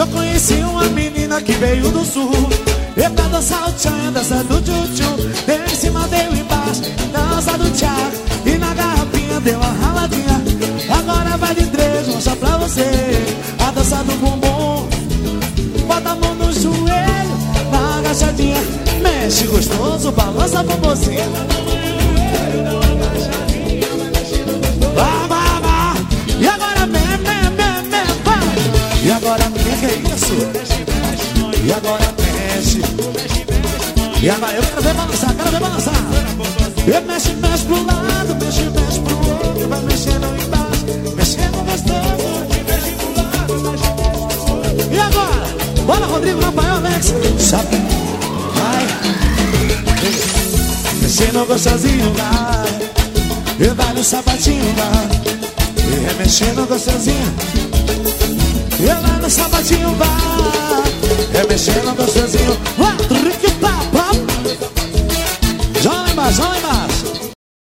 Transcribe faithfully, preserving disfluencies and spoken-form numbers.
Eu conheci uma menina que veio do sul, e pra dançar o tchan, dança do tchutchu. Deu em cima, deu embaixo, dança do tchá. E na garrafinha deu uma raladinha. Agora vai de três, mostra pra você a dança do bumbum. Bota a mão no joelho, dá uma agachadinha. Mexe gostoso, balança a bumbumzinha. Vá, vá, vá. E agora me, me, me, me, vai. E agora me, que é isso? E agora mexe. E agora eu quero ver balançar, quero ver balançar. E mexe, mexe pro lado, mexe, mexe pro outro. Vai mexendo embaixo, mexendo gostoso. E agora? Bora, Rodrigo, Rafael, Alex. Sabe? Vai. Mexendo gostosinho, vai. E vai no sapatinho, vai. E remexendo gostosinho. E vai no sapatinho, vai. Remexendo gostosinho. Vai, trique, pá, pá. Joga lá embaixo, joga lá embaixo.